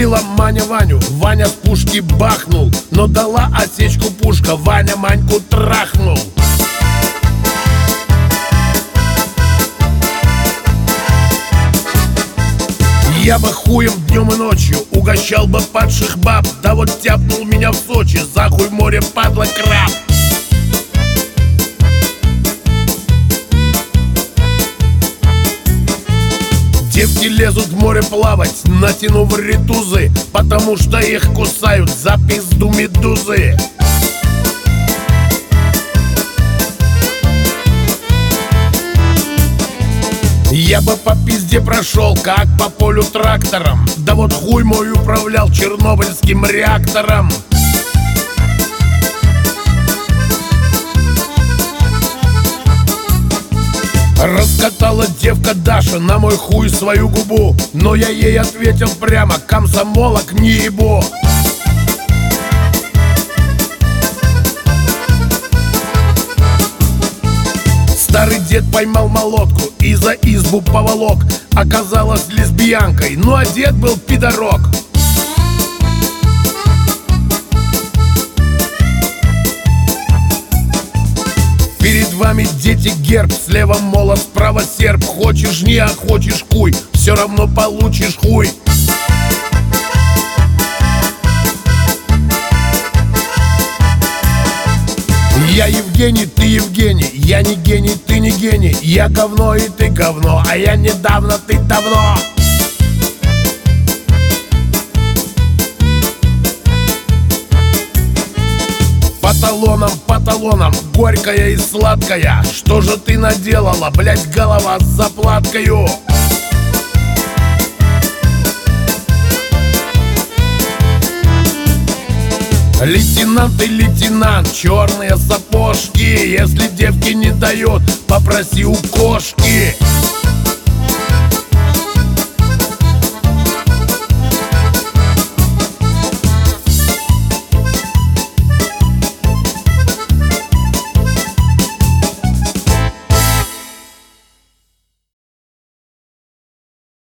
Убила Маня Ваню, Ваня с пушки бахнул, но дала осечку пушка, Ваня Маньку трахнул. Я бы хуем днем и ночью угощал бы падших баб, да вот тяпнул меня в Сочи, за хуй море падла краб. Девки лезут в море плавать, натянув ритузы, потому что их кусают за пизду медузы. Я бы по пизде прошел, как по полю трактором, да вот хуй мой управлял чернобыльским реактором. Раскатала девка Даша на мой хуй свою губу, но я ей ответил прямо: комсомолок не ебу. Старый дед поймал молотку и за избу поволок. Оказалась лесбиянкой, ну а дед был пидорок. Перед вами, дети, герб, слева молот, справа серп. Хочешь не, а хочешь хуй, все равно получишь хуй. Я Евгений, ты Евгений, я не гений, ты не гений. Я говно и ты говно, а я недавно, ты давно. По талонам, горькая и сладкая. Что же ты наделала, блять, голова с заплаткою? Лейтенант и лейтенант, черные сапожки. Если девки не дает, попроси у кошки.